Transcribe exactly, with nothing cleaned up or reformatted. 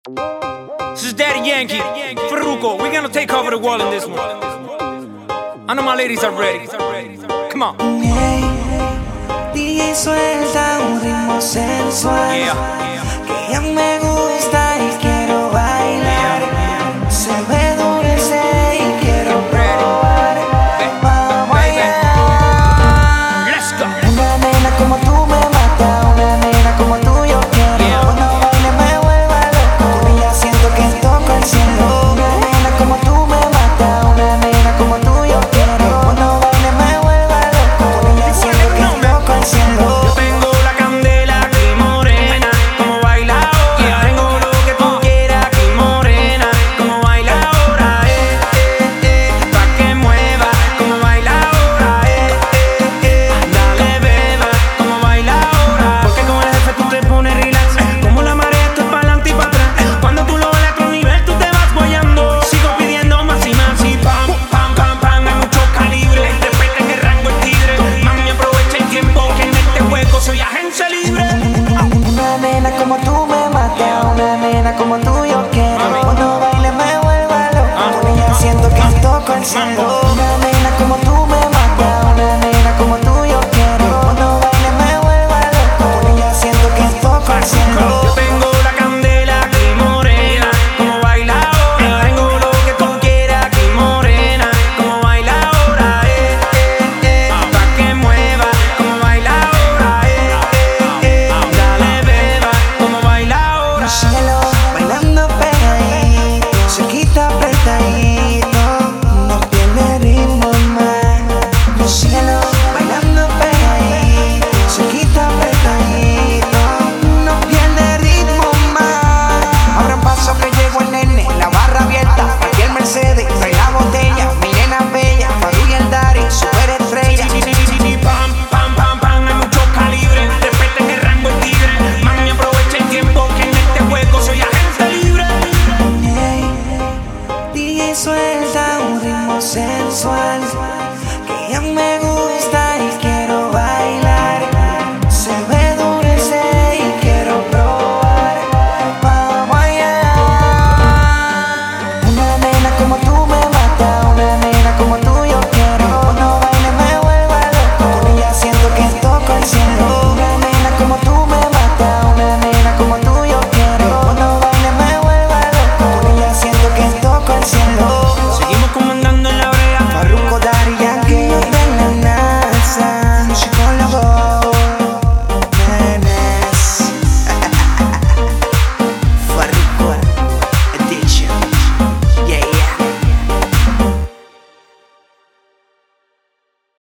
This is Daddy Yankee, Farruko. We're gonna take over the world in this one. I know my ladies are ready. Come on. Hey, D J suelta un ritmo sensual, Yeah. que ya me gusta y quiero bailar. Se ve dulce y quiero probar. Vamos allá. Let's go. Una nena como tú me mata, una nena como tú yo quiero. Yeah. Cuando baile me vuelva loco, con ella siento que toco el cielo. Una nena como tú me mata, una nena como tú yo quiero. Cuando baile me vuelva loco, con ella siento que toco el cielo. Yo tengo la candela aquí morena, como baila ahora. Tengo lo que tú quieras aquí morena, como baila ahora. Eh, eh, eh, pa' que mueva, como baila ahora. Eh, eh, eh, dale beba, como baila ahora. Porque como el jefe tú te pones relax, como la marea tú es pa' adelante y pa' atrás. Cuando tú lo ves a otro nivel tú te vas guayando. Sigo pidiendo más y más y pam, pam, pam, pam. Hay mucho calibre, respeten el rango el tigre. Mami aprovecha el tiempo que en este juego soy agencia libre. Una nena como tú me mata, una nena como tú yo quiero. Cuando baile me vuelva loco, con ella siento que toco el cielo. Una nena